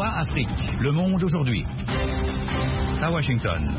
VOA Afrique, le monde aujourd'hui. À Washington.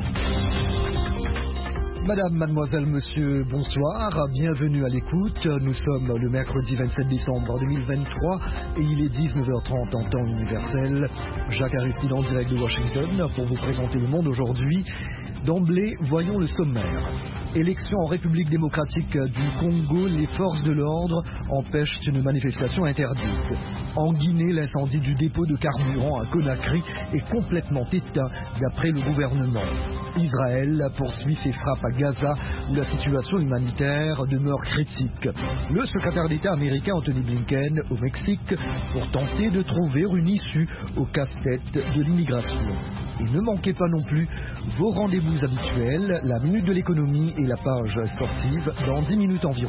Madame, mademoiselle, monsieur, bonsoir, bienvenue à l'écoute. Nous sommes le mercredi 27 décembre 2023 et il est 19h30 en temps universel. Jacques Aristide en direct de Washington pour vous présenter le monde aujourd'hui. D'emblée, voyons le sommaire. Élection en République démocratique du Congo, les forces de l'ordre empêchent une manifestation interdite. En Guinée, l'incendie du dépôt de carburant à Conakry est complètement éteint d'après le gouvernement. Israël poursuit ses frappes à Gaza où la situation humanitaire demeure critique. Le secrétaire d'État américain Anthony Blinken au Mexique pour tenter de trouver une issue au casse-tête de l'immigration. Et ne manquez pas non plus vos rendez-vous habituels, la minute de l'économie et la page sportive dans 10 minutes environ.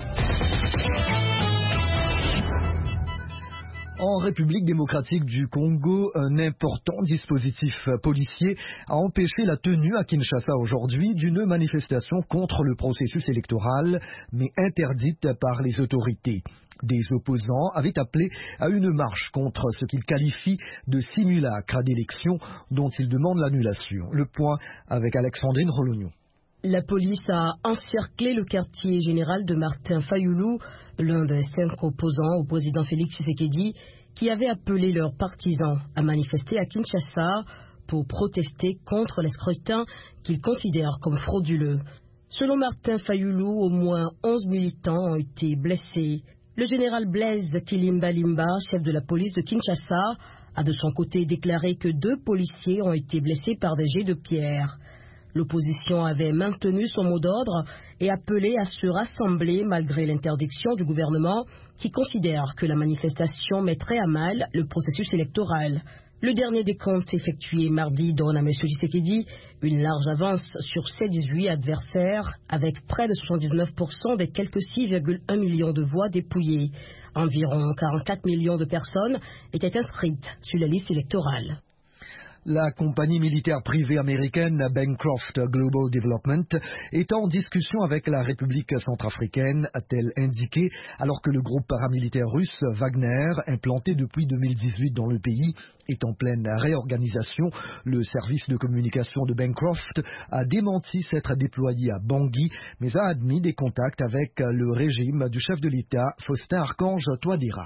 En République démocratique du Congo, un important dispositif policier a empêché la tenue à Kinshasa aujourd'hui d'une manifestation contre le processus électoral, mais interdite par les autorités. Des opposants avaient appelé à une marche contre ce qu'ils qualifient de simulacre d'élection dont ils demandent l'annulation. Le point avec Alexandrine Rolognon. La police a encerclé le quartier général de Martin Fayoulou, l'un des 5 opposants au président Félix Tshisekedi, qui avait appelé leurs partisans à manifester à Kinshasa pour protester contre les scrutins qu'ils considèrent comme frauduleux. Selon Martin Fayoulou, au moins 11 militants ont été blessés. Le général Blaise Kilimbalimba, chef de la police de Kinshasa, a de son côté déclaré que 2 policiers ont été blessés par des jets de pierre. L'opposition avait maintenu son mot d'ordre et appelé à se rassembler malgré l'interdiction du gouvernement qui considère que la manifestation mettrait à mal le processus électoral. Le dernier décompte effectué mardi donne à M. Tshisekedi une large avance sur ses 18 adversaires avec près de 79% des quelques 6,1 millions de voix dépouillées. Environ 44 millions de personnes étaient inscrites sur la liste électorale. La compagnie militaire privée américaine Bancroft Global Development est en discussion avec la République centrafricaine, a-t-elle indiqué, alors que le groupe paramilitaire russe Wagner, implanté depuis 2018 dans le pays, est en pleine réorganisation. Le service de communication de Bancroft a démenti s'être déployé à Bangui, mais a admis des contacts avec le régime du chef de l'État, Faustin Archange Touadéra.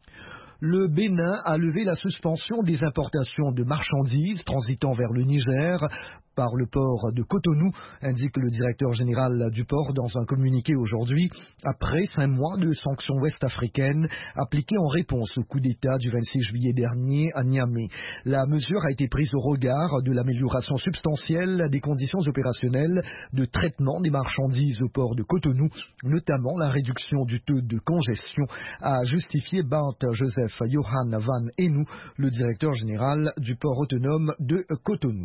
Le Bénin a levé la suspension des importations de marchandises transitant vers le Niger par le port de Cotonou, indique le directeur général du port dans un communiqué aujourd'hui, après 5 mois de sanctions ouest-africaines appliquées en réponse au coup d'État du 26 juillet dernier à Niamey. La mesure a été prise au regard de l'amélioration substantielle des conditions opérationnelles de traitement des marchandises au port de Cotonou, notamment la réduction du taux de congestion, a justifié Bart Joseph Johan Van Enou, le directeur général du port autonome de Cotonou.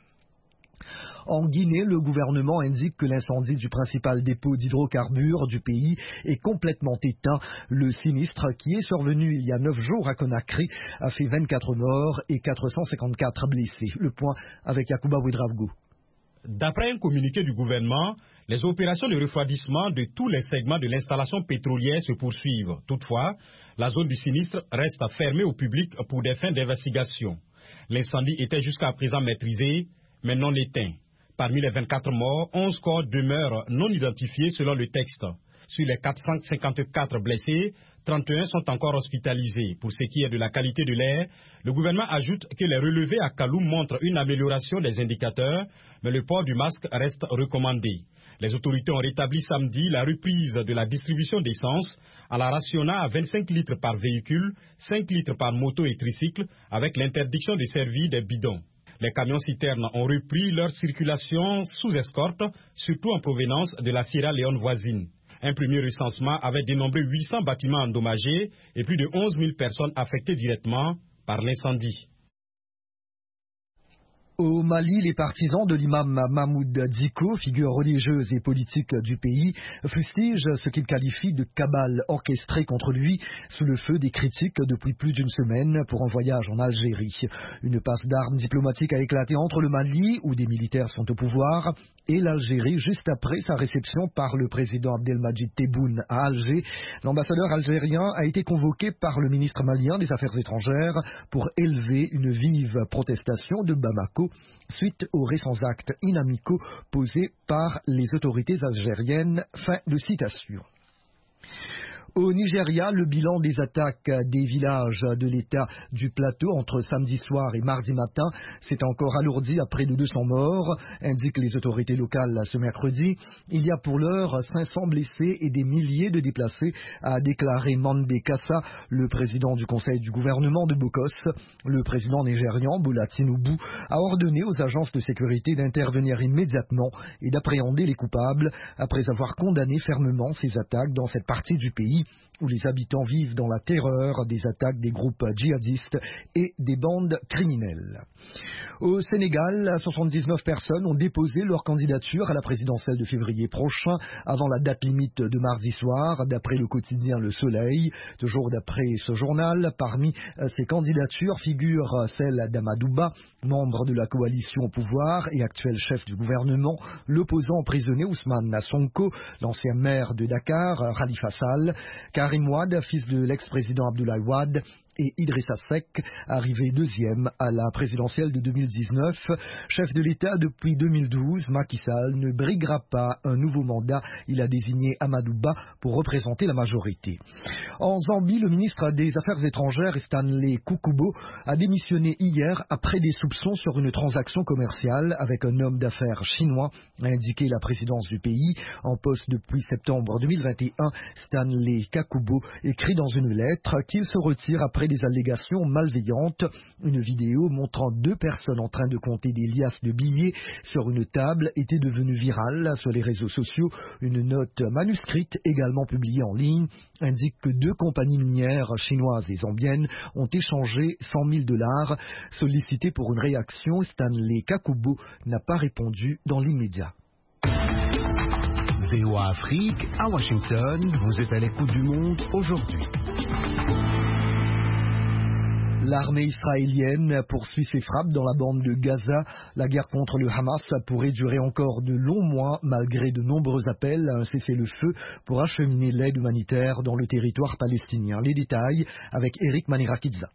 En Guinée, le gouvernement indique que l'incendie du principal dépôt d'hydrocarbures du pays est complètement éteint. Le sinistre, qui est survenu il y a 9 jours à Conakry, a fait 24 morts et 454 blessés. Le point avec Yacouba Ouedraogo. D'après un communiqué du gouvernement, les opérations de refroidissement de tous les segments de l'installation pétrolière se poursuivent. Toutefois, la zone du sinistre reste fermée au public pour des fins d'investigation. L'incendie était jusqu'à présent maîtrisé, mais non éteint. Parmi les 24 morts, 11 corps demeurent non identifiés selon le texte. Sur les 454 blessés, 31 sont encore hospitalisés. Pour ce qui est de la qualité de l'air, le gouvernement ajoute que les relevés à Kaloum montrent une amélioration des indicateurs, mais le port du masque reste recommandé. Les autorités ont rétabli samedi la reprise de la distribution d'essence à la rationnant à 25 litres par véhicule, 5 litres par moto et tricycle, avec l'interdiction de servir des bidons. Les camions-citernes ont repris leur circulation sous escorte, surtout en provenance de la Sierra Leone voisine. Un premier recensement avait dénombré 800 bâtiments endommagés et plus de 11 000 personnes affectées directement par l'incendie. Au Mali, les partisans de l'imam Mahmoud Dicko, figure religieuse et politique du pays, fustigent ce qu'ils qualifient de cabale orchestrée contre lui sous le feu des critiques depuis plus d'une semaine pour un voyage en Algérie. Une passe d'armes diplomatique a éclaté entre le Mali, où des militaires sont au pouvoir, et l'Algérie juste après sa réception par le président Abdelmadjid Tebboune à Alger. L'ambassadeur algérien a été convoqué par le ministre malien des Affaires étrangères pour élever une vive protestation de Bamako suite aux récents actes inamicaux posés par les autorités algériennes. Fin de citation. Au Nigeria, le bilan des attaques des villages de l'État du plateau entre samedi soir et mardi matin s'est encore alourdi à près de 200 morts, indiquent les autorités locales ce mercredi. Il y a pour l'heure 500 blessés et des milliers de déplacés, a déclaré Mandé Kassa, le président du conseil du gouvernement de Bokos. Le président nigérian, Bola Tinubu, a ordonné aux agences de sécurité d'intervenir immédiatement et d'appréhender les coupables après avoir condamné fermement ces attaques dans cette partie du pays où les habitants vivent dans la terreur des attaques des groupes djihadistes et des bandes criminelles. Au Sénégal, 79 personnes ont déposé leur candidature à la présidentielle de février prochain avant la date limite de mardi soir, d'après le quotidien Le Soleil. Toujours d'après ce journal, parmi ces candidatures figure celle d'Amadouba, membre de la coalition au pouvoir et actuel chef du gouvernement, l'opposant emprisonné Ousmane Sonko, l'ancien maire de Dakar, Khalifa Sall, Karim Wade, fils de l'ex-président Abdoulaye Wade, et Idrissa Seck, arrivé deuxième à la présidentielle de 2019. Chef de l'État depuis 2012, Macky Sall ne briguera pas un nouveau mandat. Il a désigné Amadou Ba pour représenter la majorité. En Zambie, le ministre des Affaires étrangères, Stanley Kukubo, a démissionné hier après des soupçons sur une transaction commerciale avec un homme d'affaires chinois, a indiqué la présidence du pays. En poste depuis septembre 2021, Stanley Kukubo écrit dans une lettre qu'il se retire après des allégations malveillantes. Une vidéo montrant deux personnes en train de compter des liasses de billets sur une table était devenue virale sur les réseaux sociaux. Une note manuscrite, également publiée en ligne, indique que deux compagnies minières chinoises et zambiennes ont échangé $100 000. Sollicité pour une réaction, Stanley Kukubo n'a pas répondu dans l'immédiat. VOA Afrique, à Washington, vous êtes à l'écoute du monde aujourd'hui. L'armée israélienne poursuit ses frappes dans la bande de Gaza. La guerre contre le Hamas pourrait durer encore de longs mois malgré de nombreux appels à un cessez-le-feu pour acheminer l'aide humanitaire dans le territoire palestinien. Les détails avec Eric Manirakidza.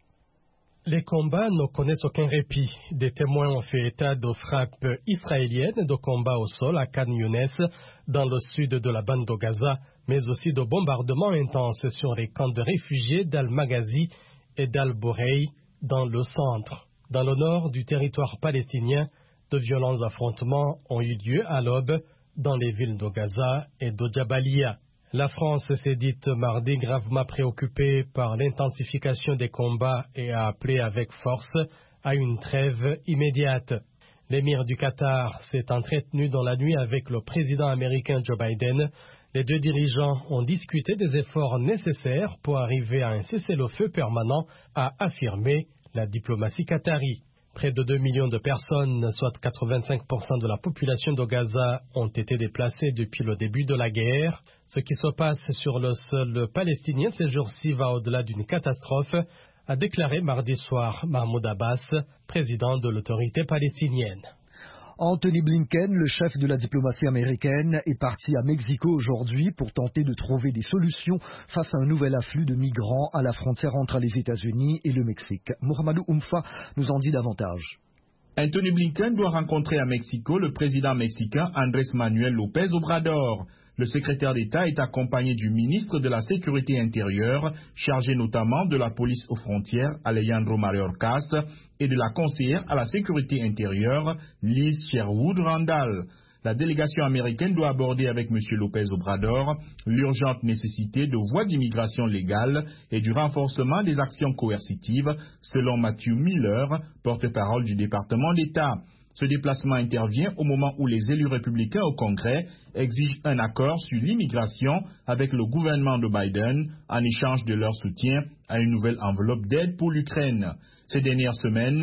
Les combats ne connaissent aucun répit. Des témoins ont fait état de frappes israéliennes de combats au sol à Khan Younes, dans le sud de la bande de Gaza, mais aussi de bombardements intenses sur les camps de réfugiés d'Al-Maghazi et d'Al-Bourei dans le centre. Dans le nord du territoire palestinien, de violents affrontements ont eu lieu à l'aube dans les villes de Gaza et de Jabalia. La France s'est dite mardi gravement préoccupée par l'intensification des combats et a appelé avec force à une trêve immédiate. L'émir du Qatar s'est entretenu dans la nuit avec le président américain Joe Biden. Les deux dirigeants ont discuté des efforts nécessaires pour arriver à un cessez-le-feu permanent, a affirmé la diplomatie qatari. Près de 2 millions de personnes, soit 85% de la population de Gaza, ont été déplacées depuis le début de la guerre. Ce qui se passe sur le sol palestinien ces jours-ci va au-delà d'une catastrophe, a déclaré mardi soir Mahmoud Abbas, président de l'autorité palestinienne. Anthony Blinken, le chef de la diplomatie américaine, est parti à Mexico aujourd'hui pour tenter de trouver des solutions face à un nouvel afflux de migrants à la frontière entre les États-Unis et le Mexique. Mohamedou Oumfa nous en dit davantage. Anthony Blinken doit rencontrer à Mexico le président mexicain Andrés Manuel López Obrador. Le secrétaire d'État est accompagné du ministre de la Sécurité intérieure, chargé notamment de la police aux frontières, Alejandro Mayorkas, et de la conseillère à la Sécurité intérieure, Liz Sherwood Randall. La délégation américaine doit aborder avec M. López Obrador l'urgente nécessité de voies d'immigration légale et du renforcement des actions coercitives, selon Matthew Miller, porte-parole du département d'État. Ce déplacement intervient au moment où les élus républicains au Congrès exigent un accord sur l'immigration avec le gouvernement de Biden en échange de leur soutien à une nouvelle enveloppe d'aide pour l'Ukraine. Ces dernières semaines,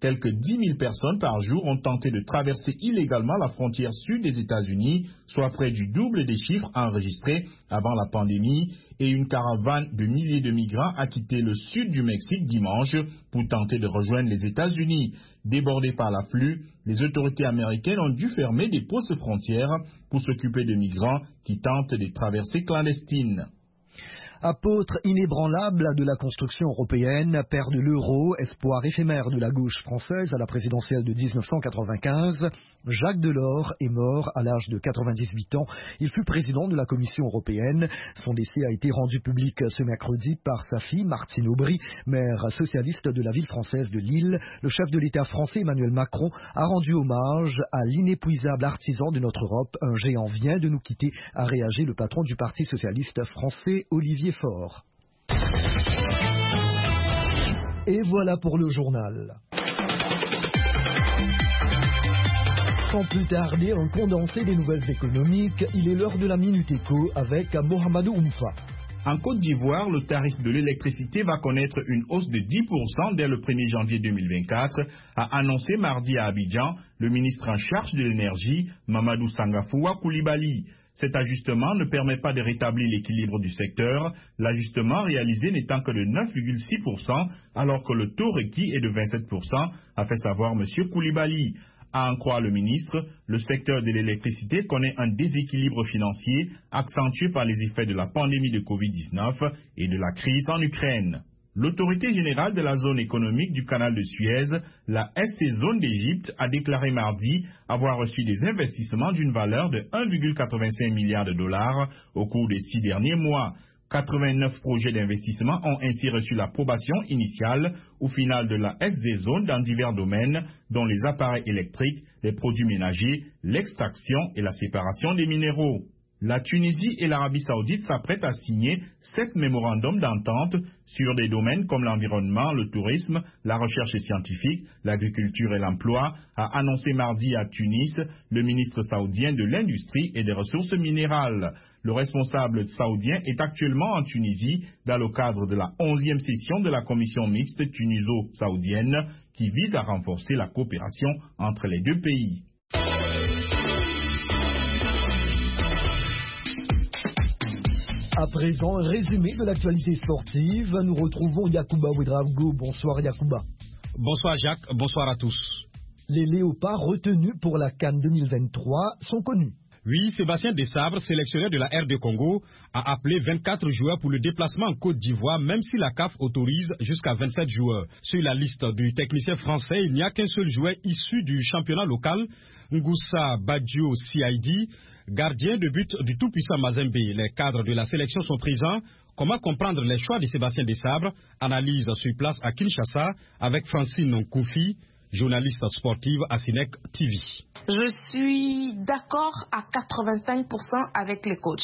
Quelque 10 000 personnes par jour ont tenté de traverser illégalement la frontière sud des États-Unis, soit près du double des chiffres enregistrés avant la pandémie, et une caravane de milliers de migrants a quitté le sud du Mexique dimanche pour tenter de rejoindre les États-Unis. Débordés par l'afflux, les autorités américaines ont dû fermer des postes frontières pour s'occuper de migrants qui tentent des traversées clandestines. Apôtre inébranlable de la construction européenne, père de l'euro, espoir éphémère de la gauche française à la présidentielle de 1995, Jacques Delors est mort à l'âge de 98 ans. Il fut président de la Commission européenne. Son décès a été rendu public ce mercredi par sa fille Martine Aubry, maire socialiste de la ville française de Lille. Le chef de l'État français Emmanuel Macron a rendu hommage à l'inépuisable artisan de notre Europe. Un géant vient de nous quitter, a réagi le patron du Parti socialiste français, Olivier Faure. Et voilà pour le journal. Sans plus tarder, un condensé des nouvelles économiques, il est l'heure de la Minute Éco avec Mohamedou Oumfa. En Côte d'Ivoire, le tarif de l'électricité va connaître une hausse de 10% dès le 1er janvier 2024, a annoncé mardi à Abidjan le ministre en charge de l'énergie, Mamadou Sangafoua Koulibaly. Cet ajustement ne permet pas de rétablir l'équilibre du secteur, l'ajustement réalisé n'étant que de 9,6%, alors que le taux requis est de 27%, a fait savoir M. Koulibaly. À en croire le ministre, le secteur de l'électricité connaît un déséquilibre financier accentué par les effets de la pandémie de Covid-19 et de la crise en Ukraine. L'autorité générale de la zone économique du canal de Suez, la SC Zone d'Égypte, a déclaré mardi avoir reçu des investissements d'une valeur de 1,85 milliard de dollars au cours des 6 derniers mois. 89 projets d'investissement ont ainsi reçu l'approbation initiale ou finale de la SC Zone dans divers domaines, dont les appareils électriques, les produits ménagers, l'extraction et la séparation des minéraux. La Tunisie et l'Arabie Saoudite s'apprêtent à signer 7 mémorandums d'entente sur des domaines comme l'environnement, le tourisme, la recherche scientifique, l'agriculture et l'emploi, a annoncé mardi à Tunis le ministre saoudien de l'Industrie et des Ressources minérales. Le responsable saoudien est actuellement en Tunisie dans le cadre de la 11e session de la commission mixte tuniso-saoudienne qui vise à renforcer la coopération entre les deux pays. À présent, un résumé de l'actualité sportive. Nous retrouvons Yacouba Ouedraogo. Bonsoir Yacouba. Bonsoir Jacques, bonsoir à tous. Les léopards retenus pour la CAN 2023 sont connus. Oui, Sébastien Desabre, sélectionneur de la RD Congo, a appelé 24 joueurs pour le déplacement en Côte d'Ivoire, même si la CAF autorise jusqu'à 27 joueurs. Sur la liste du technicien français, il n'y a qu'un seul joueur issu du championnat local, Ngoussa Badjo Siaidi, gardien de but du tout-puissant Mazembe. Les cadres de la sélection sont présents. Comment comprendre les choix de Sébastien Desabre? Analyse sur place à Kinshasa avec Francine Nkoufi, journaliste sportive à Sinek TV. Je suis d'accord à 85% avec les coachs.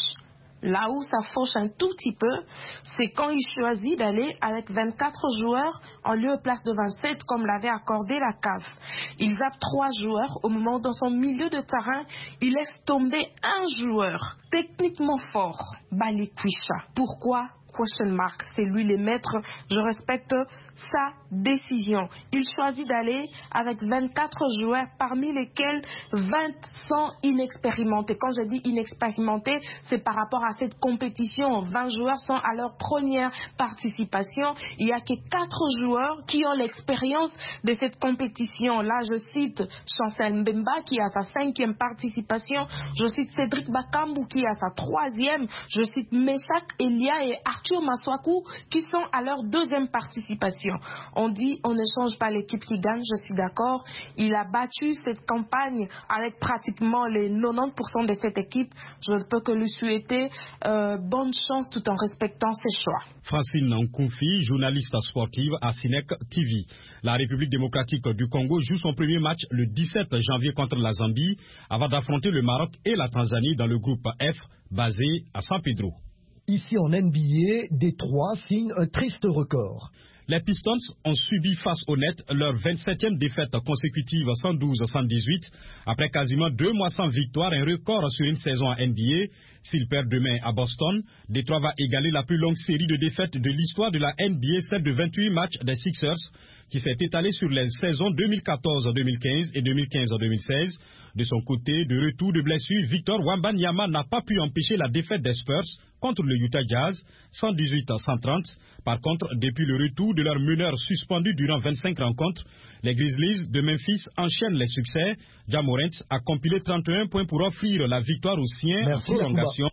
Là où ça fauche un tout petit peu, c'est quand il choisit d'aller avec 24 joueurs en lieu et place de 27 comme l'avait accordé la CAF. Il zappe 3 joueurs au moment dans son milieu de terrain, il laisse tomber un joueur techniquement fort, Balikwisha. Pourquoi? Question mark, c'est lui le maître, je respecte sa décision. Il choisit d'aller avec 24 joueurs, parmi lesquels 20 sont inexpérimentés. Quand je dis inexpérimentés, c'est par rapport à cette compétition. 20 joueurs sont à leur première participation. Il n'y a que 4 joueurs qui ont l'expérience de cette compétition. Là, je cite Chancel Mbemba qui a sa 5e participation. Je cite Cédric Bakambu qui a sa 3e. Je cite Meshak Elia et Arthur Maswaku qui sont à leur 2e participation. On dit on ne change pas l'équipe qui gagne, je suis d'accord. Il a battu cette campagne avec pratiquement les 90% de cette équipe. Je ne peux que lui souhaiter bonne chance tout en respectant ses choix. Francine Nkoufi, journaliste sportive à Sinek TV. La République démocratique du Congo joue son premier match le 17 janvier contre la Zambie avant d'affronter le Maroc et la Tanzanie dans le groupe F basé à San Pedro. Ici en NBA, Détroit signe un triste record. Les Pistons ont subi face au net leur 27e défaite consécutive 112-118 après quasiment 2 mois sans victoire, un record sur une saison en NBA. S'ils perdent demain à Boston, Détroit va égaler la plus longue série de défaites de l'histoire de la NBA, celle de 28 matchs des Sixers, qui s'est étalé sur les saisons 2014-2015 et 2015-2016. De son côté, de retour de blessure, Victor Wembanyama n'a pas pu empêcher la défaite des Spurs contre le Utah Jazz, 118-130. Par contre, depuis le retour de leur meneur suspendu durant 25 rencontres, les Grizzlies de Memphis enchaînent les succès. Ja Morant a compilé 31 points pour offrir la victoire aux siens en prolongation.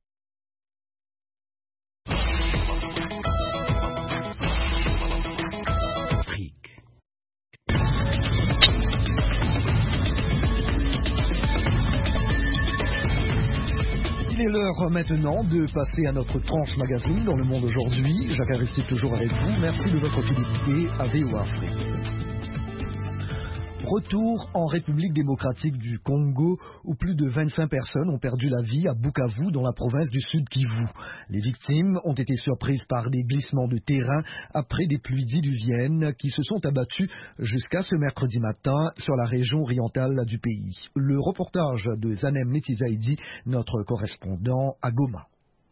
Il est l'heure maintenant de passer à notre tranche magazine dans le monde aujourd'hui. Jacques Aristide toujours avec vous. Merci de votre fidélité à VOA Afrique. Retour en République démocratique du Congo où plus de 25 personnes ont perdu la vie à Bukavu dans la province du Sud Kivu. Les victimes ont été surprises par des glissements de terrain après des pluies diluviennes qui se sont abattues jusqu'à ce mercredi matin sur la région orientale du pays. Le reportage de Zanem Netizaidi, notre correspondant à Goma.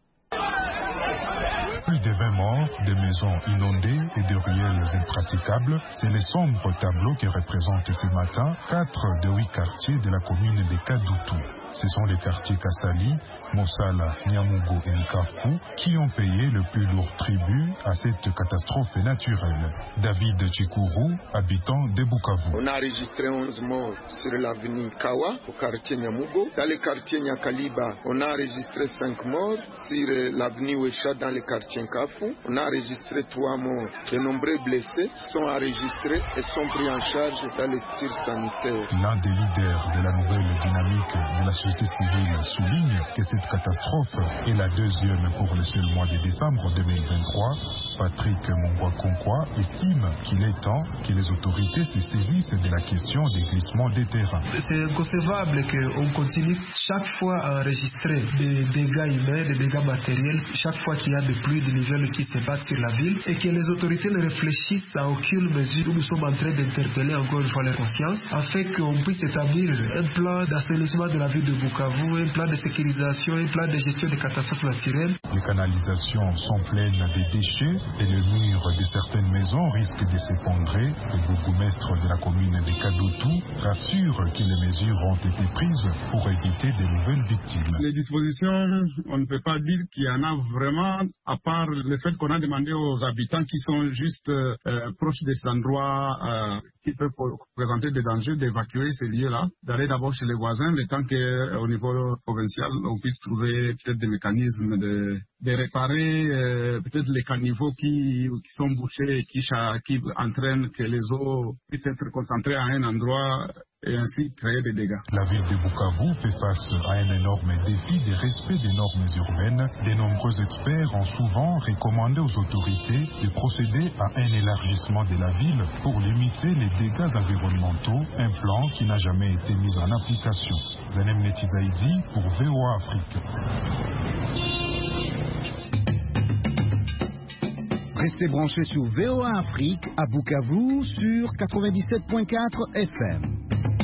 Plus de 20 morts, des maisons inondées et des ruelles impraticables, c'est le sombre tableau qui représente ce matin 4 de 8 quartiers de la commune de Kadutu. Ce sont les quartiers Kassali, Mosala, Nyamugo et Nkafu qui ont payé le plus lourd tribut à cette catastrophe naturelle. David Chikuru, habitant de Bukavu. On a enregistré 11 morts sur l'avenue Kawa, au quartier Nyamugo. Dans le quartier Nyakaliba, on a enregistré 5 morts. Sur l'avenue Wecha, dans le quartier Nkafu, on a enregistré 3 morts. De nombreux blessés sont enregistrés et sont pris en charge dans les tirs sanitaires. L'un des leaders de la nouvelle dynamique de la société civile souligne que cette catastrophe est la deuxième pour le seul mois de décembre 2023. Patrick Mongwa-Konkwa estime qu'il est temps que les autorités se saisissent de la question des glissements des terrains. C'est inconcevable qu'on continue chaque fois à enregistrer des dégâts humains, des dégâts matériels, chaque fois qu'il y a des pluies diluviennes qui se battent sur la ville et que les autorités ne réfléchissent à aucune mesure où nous sommes en train d'interpeller encore une fois leur conscience afin qu'on puisse établir un plan d'assainissement de la ville de Bukavu, un plan de sécurisation, un plan de gestion des catastrophes naturelles. Les canalisations sont pleines de déchets et le mur de certaines maisons risque de s'effondrer. Le bourgmestre de la commune de Kadutu rassure que les mesures ont été prises pour éviter de nouvelles victimes. Les dispositions, on ne peut pas dire qu'il y en a vraiment, à part le fait qu'on a demandé aux habitants qui sont juste proches de cet endroit qui peuvent présenter des dangers d'évacuer ces lieux-là, d'aller d'abord chez les voisins, le temps qu'au niveau provincial, on puisse trouver peut-être des mécanismes de réparer peut-être les caniveaux qui sont bouchés et qui entraînent que les eaux puissent être concentrées à un endroit et ainsi créer des dégâts. La ville de Bukavu fait face à un énorme défi de respect des normes urbaines. De nombreux experts ont souvent recommandé aux autorités de procéder à un élargissement de la ville pour limiter les dégâts environnementaux, un plan qui n'a jamais été mis en application. Zanem Netizaidi pour VOA Afrique. Restez branchés sur VOA Afrique à Bukavu sur 97.4 FM.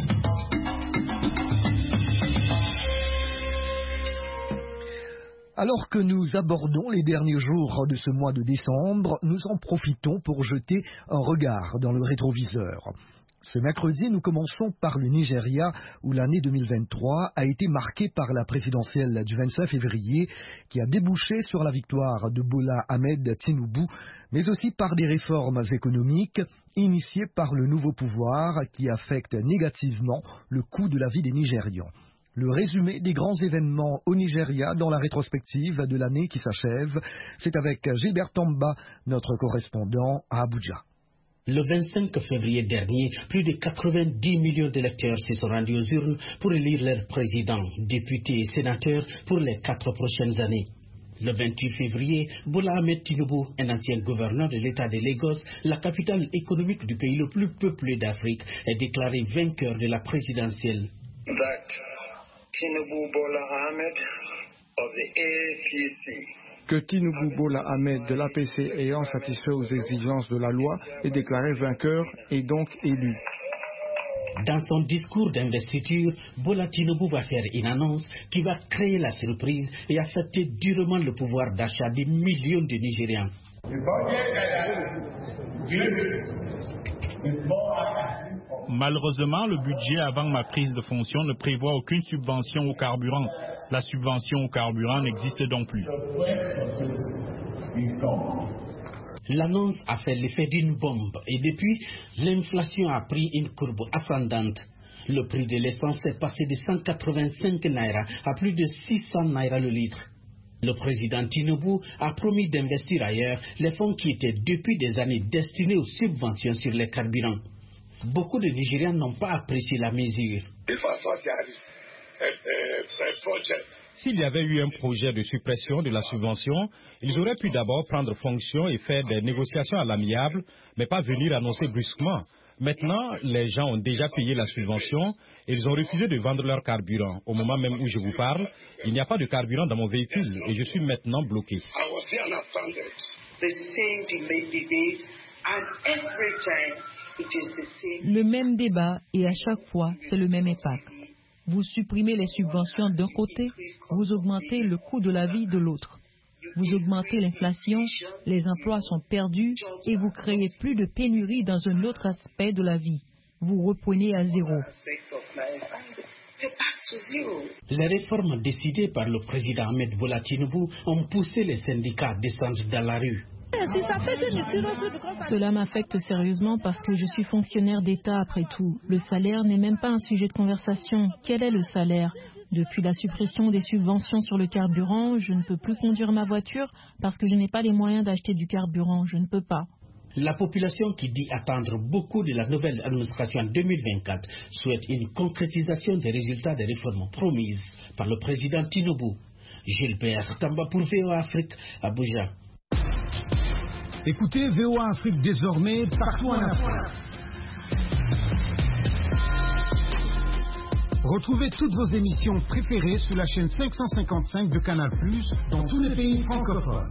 Alors que nous abordons les derniers jours de ce mois de décembre, nous en profitons pour jeter un regard dans le rétroviseur. Ce mercredi, nous commençons par le Nigeria, où l'année 2023 a été marquée par la présidentielle du 25 février, qui a débouché sur la victoire de Bola Ahmed Tinubu, mais aussi par des réformes économiques initiées par le nouveau pouvoir qui affectent négativement le coût de la vie des Nigérians. Le résumé des grands événements au Nigeria dans la rétrospective de l'année qui s'achève, c'est avec Gilbert Tamba, notre correspondant à Abuja. Le 25 février dernier, plus de 90 millions d'électeurs se sont rendus aux urnes pour élire leur président, députés et sénateurs pour les 4 prochaines années. Le 28 février, Bola Ahmed Tinubu, un ancien gouverneur de l'État de Lagos, la capitale économique du pays le plus peuplé d'Afrique, est déclaré vainqueur de la présidentielle. Tinubu Bola Ahmed of the APC. Que Tinubu Bola Ahmed de l'APC ayant satisfait aux exigences de la loi est déclaré vainqueur et donc élu. Dans son discours d'investiture, Bola Tinubu va faire une annonce qui va créer la surprise et affecter durement le pouvoir d'achat des millions de Nigérians. Malheureusement, le budget avant ma prise de fonction ne prévoit aucune subvention au carburant. La subvention au carburant n'existe donc plus. L'annonce a fait l'effet d'une bombe et depuis, l'inflation a pris une courbe ascendante. Le prix de l'essence est passé de 185 naira à plus de 600 naira le litre. Le président Tinubu a promis d'investir ailleurs les fonds qui étaient depuis des années destinés aux subventions sur les carburants. Beaucoup de Nigériens n'ont pas apprécié la mesure. S'il y avait eu un projet de suppression de la subvention, ils auraient pu d'abord prendre fonction et faire des négociations à l'amiable, mais pas venir annoncer brusquement. Maintenant, les gens ont déjà payé la subvention et ils ont refusé de vendre leur carburant. Au moment même où je vous parle, il n'y a pas de carburant dans mon véhicule et je suis maintenant bloqué. Le même débat et à chaque fois, c'est le même impact. Vous supprimez les subventions d'un côté, vous augmentez le coût de la vie de l'autre. Vous augmentez l'inflation, les emplois sont perdus et vous créez plus de pénurie dans un autre aspect de la vie. Vous reprenez à zéro. Les réformes décidées par le président Ahmed Bola Tinubu ont poussé les syndicats à descendre dans la rue. Cela m'affecte sérieusement parce que je suis fonctionnaire d'État après tout. Le salaire n'est même pas un sujet de conversation. Quel est le salaire ? Depuis la suppression des subventions sur le carburant, je ne peux plus conduire ma voiture parce que je n'ai pas les moyens d'acheter du carburant. Je ne peux pas. La population qui dit attendre beaucoup de la nouvelle administration en 2024 souhaite une concrétisation des résultats des réformes promises par le président Tinubu. Gilbert Tamba pour VOA Afrique, Abuja. Écoutez VOA Afrique désormais partout en Afrique. Retrouvez toutes vos émissions préférées sur la chaîne 555 de Canal+, dans tous les pays francophones.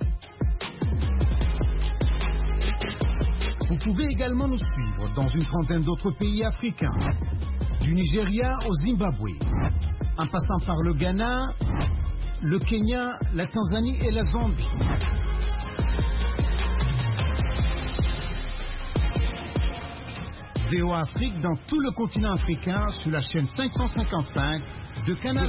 Vous pouvez également nous suivre dans une trentaine d'autres pays africains, du Nigeria au Zimbabwe, en passant par le Ghana, le Kenya, la Tanzanie et la Zambie. VOA Afrique dans tout le continent africain sur la chaîne 555 de Canal.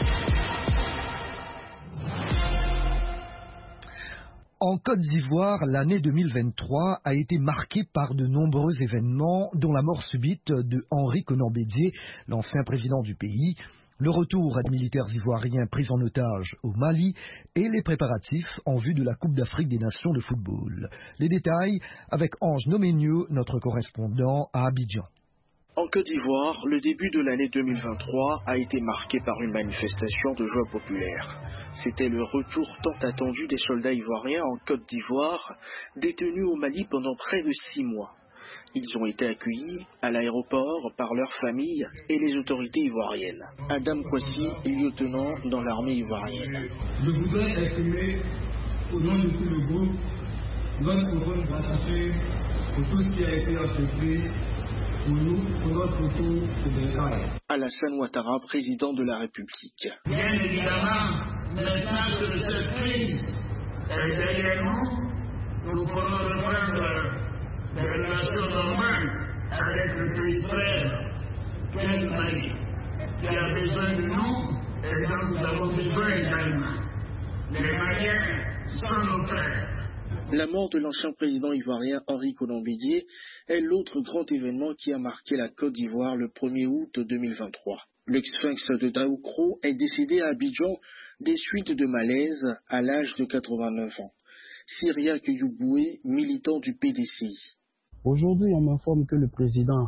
En Côte d'Ivoire, l'année 2023 a été marquée par de nombreux événements, dont la mort subite de Henri Konan Bédié, l'ancien président du pays, le retour des militaires ivoiriens pris en otage au Mali et les préparatifs en vue de la Coupe d'Afrique des Nations de football. Les détails avec Ange Noménieux, notre correspondant à Abidjan. En Côte d'Ivoire, le début de l'année 2023 a été marqué par une manifestation de joie populaire. C'était le retour tant attendu des soldats ivoiriens en Côte d'Ivoire, détenus au Mali pendant près de 6 mois. Ils ont été accueillis à l'aéroport par leurs familles et les autorités ivoiriennes. Adam Kwasi, lieutenant dans l'armée ivoirienne. Je voudrais exprimer au nom de tout le groupe notre profonde gratitude pour tout ce qui a été entrepris pour nous, pour notre retour au Bénin. Alassane Ouattara, président de la République. Bien évidemment, maintenant que cette crise est derrière nous, nous pourrons reprendre des relations normales avec le pays frère qu'est le Mali, qui a besoin de nous et dont nous avons besoin également. Les Maliens sont nos frères. La mort de l'ancien président ivoirien Henri Konan Bédié est l'autre grand événement qui a marqué la Côte d'Ivoire le 1er août 2023. Le sphinx de Daoukro est décédé à Abidjan des suites de malaise à l'âge de 89 ans. Cyriaque Youboué, militant du PDCI. Aujourd'hui, on m'informe que le président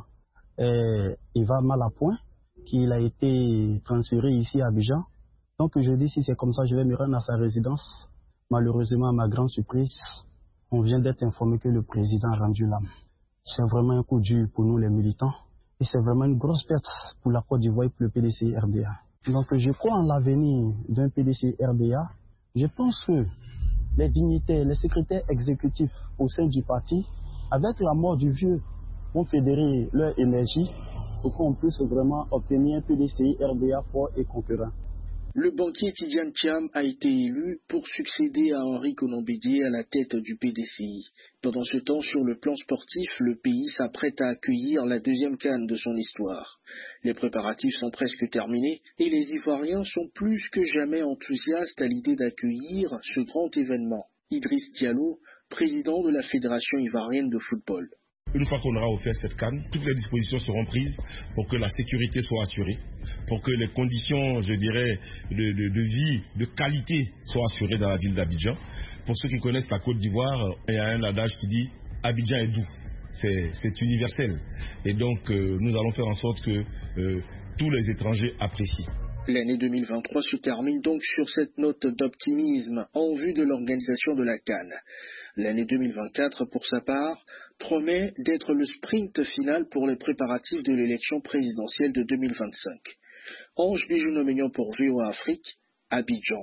il va mal à point, qu'il a été transféré ici à Abidjan. Donc je dis, si c'est comme ça, je vais me rendre à sa résidence. Malheureusement, à ma grande surprise, on vient d'être informé que le président a rendu l'âme. C'est vraiment un coup dur pour nous les militants et c'est vraiment une grosse perte pour la Côte d'Ivoire et pour le PDCI-RDA. Donc je crois en l'avenir d'un PDCI-RDA. Je pense que les dignitaires, les secrétaires exécutifs au sein du parti, avec la mort du vieux, vont fédérer leur énergie pour qu'on puisse vraiment obtenir un PDCI-RDA fort et concurrent. Le banquier Tidiane Thiam a été élu pour succéder à Henri Konan Bédié à la tête du PDCI. Pendant ce temps, sur le plan sportif, le pays s'apprête à accueillir la deuxième CAN de son histoire. Les préparatifs sont presque terminés et les Ivoiriens sont plus que jamais enthousiastes à l'idée d'accueillir ce grand événement. Idriss Diallo, président de la Fédération ivoirienne de football. Une fois qu'on aura offert cette CAN, toutes les dispositions seront prises pour que la sécurité soit assurée, pour que les conditions, je dirais, de vie, de qualité soient assurées dans la ville d'Abidjan. Pour ceux qui connaissent la Côte d'Ivoire, il y a un adage qui dit « Abidjan est doux ». C'est universel. Et donc, nous allons faire en sorte que tous les étrangers apprécient. L'année 2023 se termine donc sur cette note d'optimisme en vue de l'organisation de la CAN. L'année 2024, pour sa part, promet d'être le sprint final pour les préparatifs de l'élection présidentielle de 2025. Ange Bijounomignon pour VOA Afrique, Abidjan.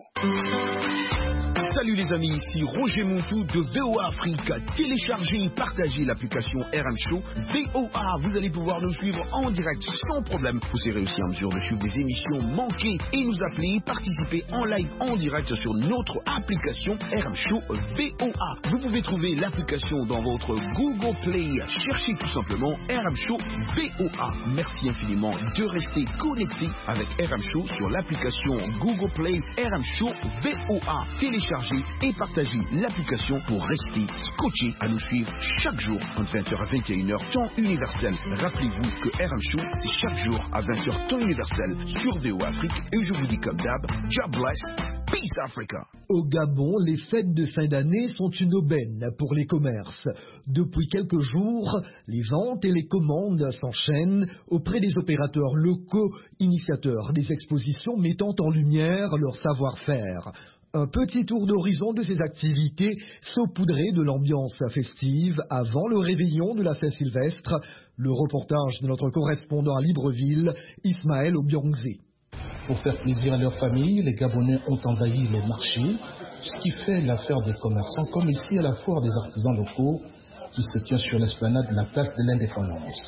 Salut les amis, ici Roger Montou de VOA Afrique. Téléchargez et partagez l'application RM Show VOA. Vous allez pouvoir nous suivre en direct sans problème. Vous serez aussi en mesure de suivre des émissions manquées et nous appeler, participer en live en direct sur notre application RM Show VOA. Vous pouvez trouver l'application dans votre Google Play. Cherchez tout simplement RM Show VOA. Merci infiniment de rester connecté avec RM Show sur l'application Google Play RM Show VOA. Téléchargez et partagez l'application pour rester scotché à nous suivre chaque jour entre 20h à 21h temps universel. Rappelez-vous que RM Show c'est chaque jour à 20h temps universel sur VOA Afrique et je vous dis comme d'hab, God bless, peace Africa. Au Gabon, les fêtes de fin d'année sont une aubaine pour les commerces. Depuis quelques jours, les ventes et les commandes s'enchaînent auprès des opérateurs locaux, initiateurs des expositions mettant en lumière leur savoir-faire. Un petit tour d'horizon de ces activités saupoudré de l'ambiance festive avant le réveillon de la Saint-Sylvestre. Le reportage de notre correspondant à Libreville, Ismaël Obiongzé. Pour faire plaisir à leur famille, les Gabonais ont envahi les marchés, ce qui fait l'affaire des commerçants, comme ici à la foire des artisans locaux qui se tient sur l'esplanade de la place de l'Indépendance.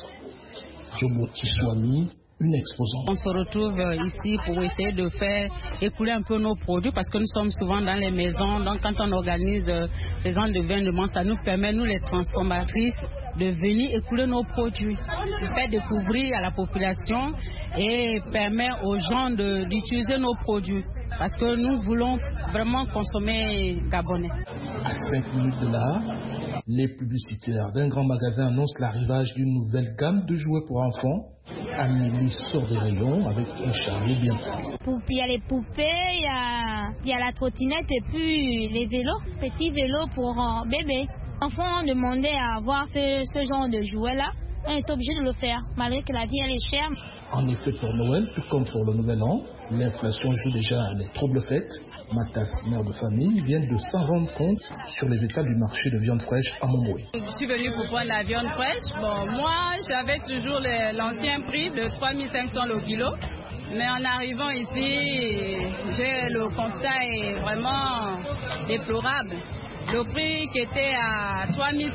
Jobo Tishwami, une exposante. On se retrouve ici pour essayer de faire écouler un peu nos produits parce que nous sommes souvent dans les maisons. Donc quand on organise ces gens d'événements, ça nous permet, nous les transformatrices, de venir écouler nos produits, de faire découvrir à la population et permet aux gens d'utiliser nos produits. Parce que nous voulons vraiment consommer gabonais. À 5 minutes de là, les publicitaires d'un grand magasin annoncent l'arrivage d'une nouvelle gamme de jouets pour enfants. Amélie sort des rayons avec un charrier bien pris. Il y a les poupées, il y a la trottinette et puis les vélos, petits vélos pour bébés. Les enfants ont demandé à avoir ce genre de jouets-là. On est obligé de le faire, malgré que la vie elle est chère. En effet, pour Noël, tout comme pour le Nouvel An, l'inflation joue déjà les troubles fêtes. Matas, mère de famille, vient de s'en rendre compte sur les états du marché de viande fraîche à Montboué. Je suis venue pour prendre la viande fraîche. Bon, moi, j'avais toujours l'ancien prix de 3500 le kilo. Mais en arrivant ici, le constat est vraiment déplorable. Le prix qui était à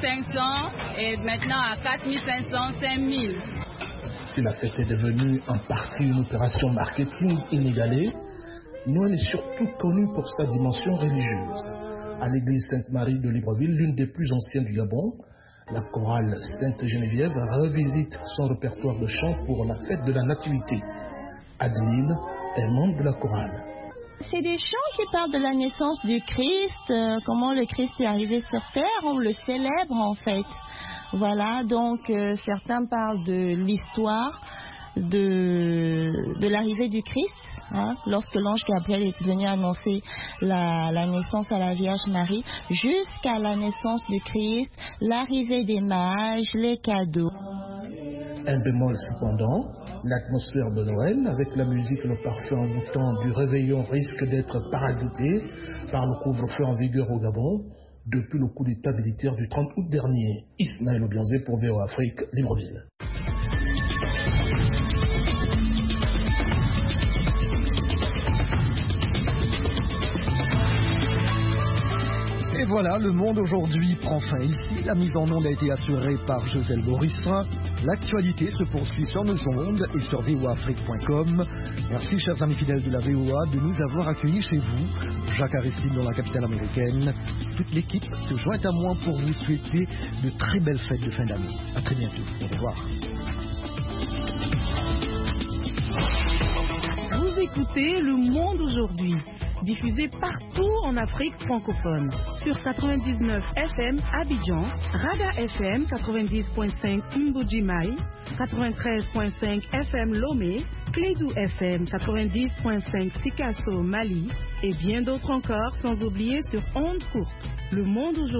3500 est maintenant à 4500, 5000. Si la fête est devenue en partie une opération marketing inégalée, Noël est surtout connu pour sa dimension religieuse. À l'église Sainte-Marie de Libreville, l'une des plus anciennes du Gabon, la chorale Sainte-Geneviève revisite son répertoire de chants pour la fête de la Nativité. Adeline est membre de la chorale. C'est des chants qui parlent de la naissance du Christ, comment le Christ est arrivé sur terre, on le célèbre en fait. Voilà, donc certains parlent de l'histoire de l'arrivée du Christ, hein, lorsque l'ange Gabriel est venu annoncer la naissance à la Vierge Marie, jusqu'à la naissance du Christ, l'arrivée des mages, les cadeaux. Un bémol cependant, l'atmosphère de Noël, avec la musique et le parfum envoûtant du réveillon, risque d'être parasité par le couvre-feu en vigueur au Gabon depuis le coup d'État militaire du 30 août dernier. Ismaël Obiongzé pour VOA Afrique, Libreville. Et voilà, le monde aujourd'hui prend fin ici. La mise en onde a été assurée par Joselle Borissin. L'actualité se poursuit sur nos ondes et sur voafrique.com. Merci, chers amis fidèles de la VOA, de nous avoir accueillis chez vous. Jacques Aristide dans la capitale américaine. Toute l'équipe se joint à moi pour vous souhaiter de très belles fêtes de fin d'année. À très bientôt. Au revoir. Vous écoutez Le Monde aujourd'hui, diffusé partout en Afrique francophone, sur 99 FM Abidjan, Raga FM 90.5 Mbujimai, 93.5 FM Lomé, Clédou FM 90.5 Sikasso Mali, et bien d'autres encore, sans oublier sur ondes courtes. Le Monde aujourd'hui.